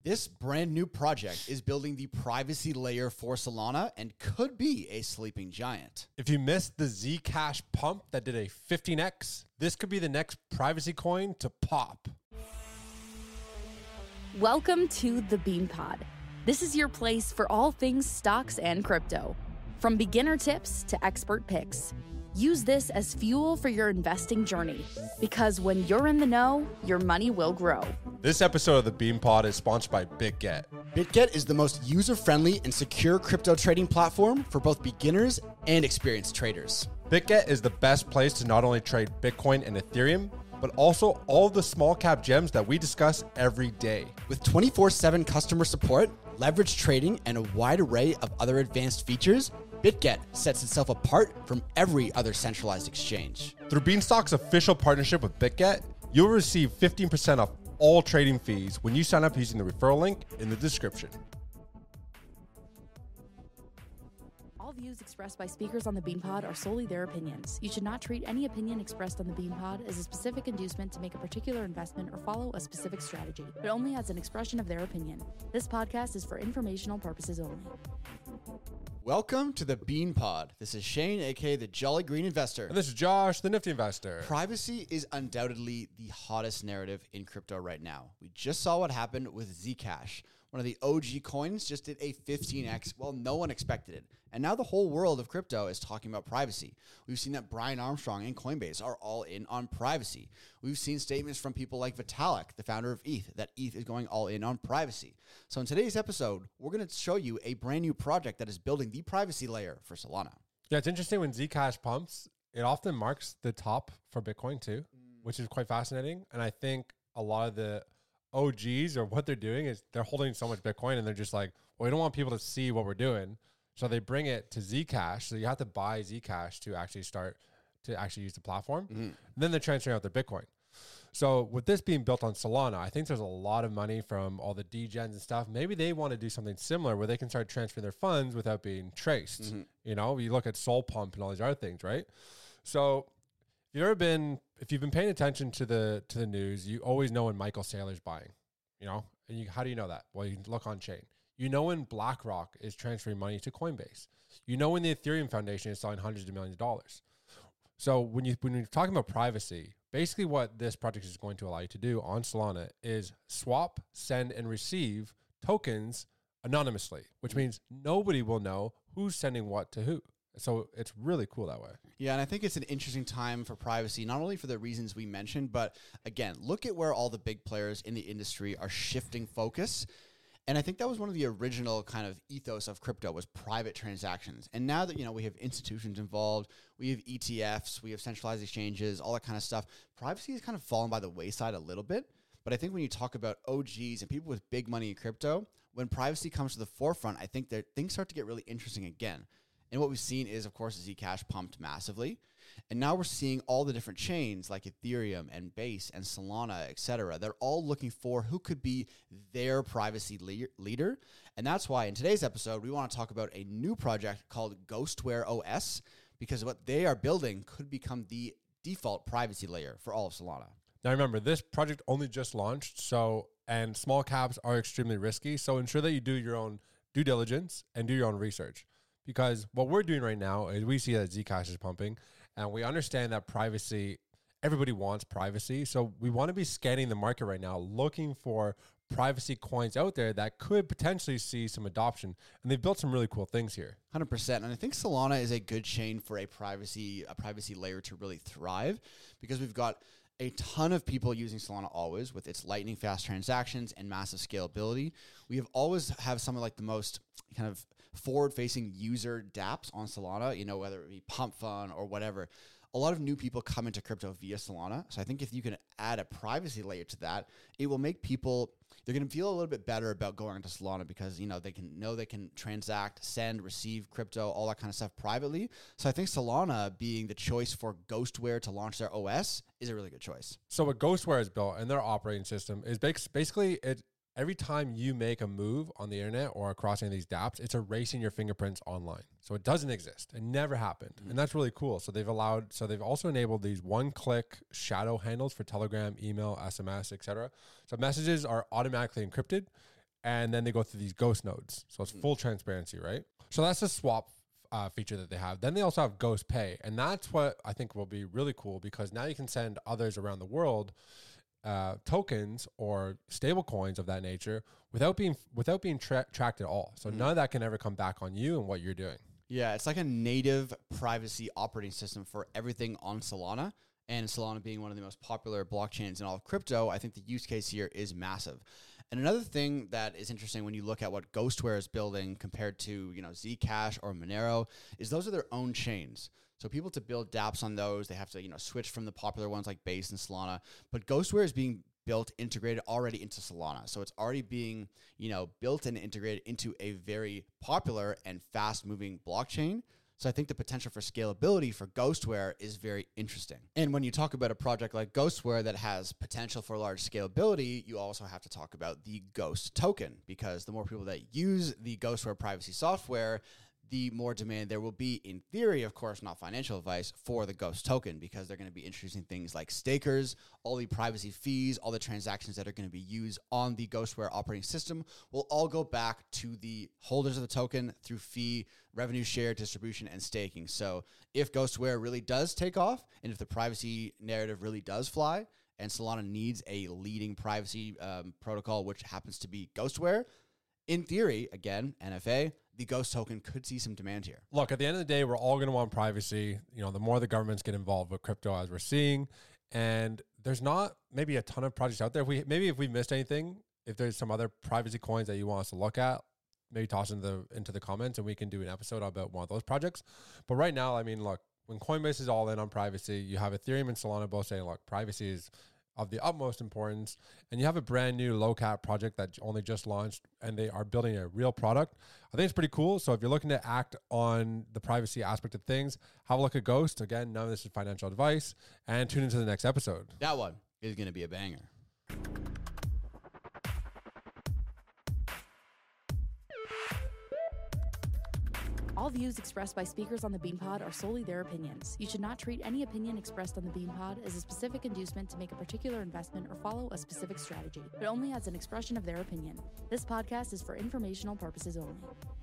This brand new project is building the privacy layer for Solana and could be a sleeping giant. If you missed the Zcash pump that did a 15x, this could be the next privacy coin to pop. Welcome to the BeanPod. This is your place for all things stocks and crypto. From beginner tips to expert picks. Use this as fuel for your investing journey, because when you're in the know, your money will grow. This episode of the BeanPod is sponsored by BitGet. BitGet is the most user-friendly and secure crypto trading platform for both beginners and experienced traders. BitGet is the best place to not only trade Bitcoin and Ethereum, but also all the small cap gems that we discuss every day. With 24/7 customer support, leverage trading, and a wide array of other advanced features, BitGet sets itself apart from every other centralized exchange. Through Beanstalk's official partnership with BitGet, you'll receive 15% off all trading fees when you sign up using the referral link in the description. All views expressed by speakers on the BeanPod are solely their opinions. You should not treat any opinion expressed on the BeanPod as a specific inducement to make a particular investment or follow a specific strategy, but only as an expression of their opinion. This podcast is for informational purposes only. Welcome to the BeanPod. This is Shane, aka the Jolly Green Investor. And this is Josh, the Nifty Investor. Privacy is undoubtedly the hottest narrative in crypto right now. We just saw what happened with Zcash. One of the OG coins just did a 15x. Well, no one expected it. And now the whole world of crypto is talking about privacy. We've seen that Brian Armstrong and Coinbase are all in on privacy. We've seen statements from people like Vitalik, the founder of ETH, that ETH is going all in on privacy. So in today's episode, we're going to show you a brand new project that is building the privacy layer for Solana. Yeah, it's interesting when Zcash pumps, it often marks the top for Bitcoin too, which is quite fascinating. And I think a lot of the OGs or what they're doing is they're holding so much Bitcoin and they're just like, well, we don't want people to see what we're doing. So they bring it to Zcash. So you have to buy Zcash to actually start to actually use the platform. And then they're transferring out their Bitcoin. So with this being built on Solana, I think there's a lot of money from all the degens and stuff. Maybe they want to do something similar where they can start transferring their funds without being traced. You know, you look at Soul Pump and all these other things, right? So if you've been paying attention to the news, you always know when Michael Saylor's buying, you know, and how do you know that? Well, you can look on chain. You know when BlackRock is transferring money to Coinbase. You know when the Ethereum Foundation is selling hundreds of millions of dollars. So when you're talking about privacy, basically what this project is going to allow you to do on Solana is swap, send, and receive tokens anonymously, which means nobody will know who's sending what to who. So it's really cool that way. Yeah, and I think it's an interesting time for privacy, not only for the reasons we mentioned, but again, look at where all the big players in the industry are shifting focus. And I think that was one of the original kind of ethos of crypto was private transactions. And now that, you know, we have institutions involved, we have ETFs, we have centralized exchanges, all that kind of stuff, privacy has kind of fallen by the wayside a little bit. But I think when you talk about OGs and people with big money in crypto, when privacy comes to the forefront, I think that things start to get really interesting again. And what we've seen is, of course, Zcash pumped massively. And now we're seeing all the different chains like Ethereum and Base and Solana, et cetera. They're all looking for who could be their privacy leader. And that's why in today's episode, we want to talk about a new project called Ghostware OS, because what they are building could become the default privacy layer for all of Solana. Now remember, this project only just launched, and small caps are extremely risky. So ensure that you do your own due diligence and do your own research. Because what we're doing right now is we see that Zcash is pumping, and we understand that privacy, everybody wants privacy. So we want to be scanning the market right now, looking for privacy coins out there that could potentially see some adoption. And they've built some really cool things here. 100%. And I think Solana is a good chain for a privacy layer to really thrive, because we've got a ton of people using Solana always with its lightning fast transactions and massive scalability. We have always have some of like the most kind of forward-facing user dApps on Solana, you know, whether it be Pump Fund or whatever. A lot of new people come into crypto via Solana. So I think if you can add a privacy layer to that, it will make people, they're going to feel a little bit better about going into Solana because, you know they can transact, send, receive crypto, all that kind of stuff privately. So I think Solana being the choice for Ghostware to launch their OS is a really good choice. So what Ghostware has built and their operating system is basically every time you make a move on the internet or across any of these dApps, it's erasing your fingerprints online. So it doesn't exist. It never happened. And that's really cool. So they've also enabled these one-click shadow handles for Telegram, email, SMS, etc. So messages are automatically encrypted and then they go through these ghost nodes. So it's full transparency, right? So that's the swap feature that they have. Then they also have Ghost Pay, and that's what I think will be really cool, because now you can send others around the world tokens or stable coins of that nature without being tracked at all. So none of that can ever come back on you and what you're doing. Yeah, it's like a native privacy operating system for everything on Solana. And Solana being one of the most popular blockchains in all of crypto, I think the use case here is massive. And another thing that is interesting when you look at what Ghostware is building compared to, Zcash or Monero, is those are their own chains. So people to build dApps on those, they have to, switch from the popular ones like Base and Solana. But Ghostware is being built, integrated already into Solana. So it's already being, built and integrated into a very popular and fast-moving blockchain. So I think the potential for scalability for Ghostware is very interesting. And when you talk about a project like Ghostware that has potential for large scalability, you also have to talk about the Ghost token, because the more people that use the Ghostware privacy software, the more demand there will be, in theory, of course, not financial advice, for the Ghost token, because they're going to be introducing things like stakers, all the privacy fees, all the transactions that are going to be used on the Ghostware operating system will all go back to the holders of the token through fee, revenue share, distribution, and staking. So if Ghostware really does take off, and if the privacy narrative really does fly, and Solana needs a leading privacy protocol, which happens to be Ghostware, in theory, again, NFA, the Ghost token could see some demand here. Look, at the end of the day, we're all going to want privacy. The more the governments get involved with crypto, as we're seeing, and there's not maybe a ton of projects out there. If we missed anything, if there's some other privacy coins that you want us to look at, maybe toss into the comments, and we can do an episode about one of those projects. But right now, look, when Coinbase is all in on privacy, you have Ethereum and Solana both saying, look, privacy is of the utmost importance, and you have a brand new low cap project that only just launched, and they are building a real product. I think it's pretty cool. So if you're looking to act on the privacy aspect of things, have a look at Ghost. Again, none of this is financial advice, and tune into the next episode. That one is going to be a banger. All views expressed by speakers on the BeanPod are solely their opinions. You should not treat any opinion expressed on the BeanPod as a specific inducement to make a particular investment or follow a specific strategy, but only as an expression of their opinion. This podcast is for informational purposes only.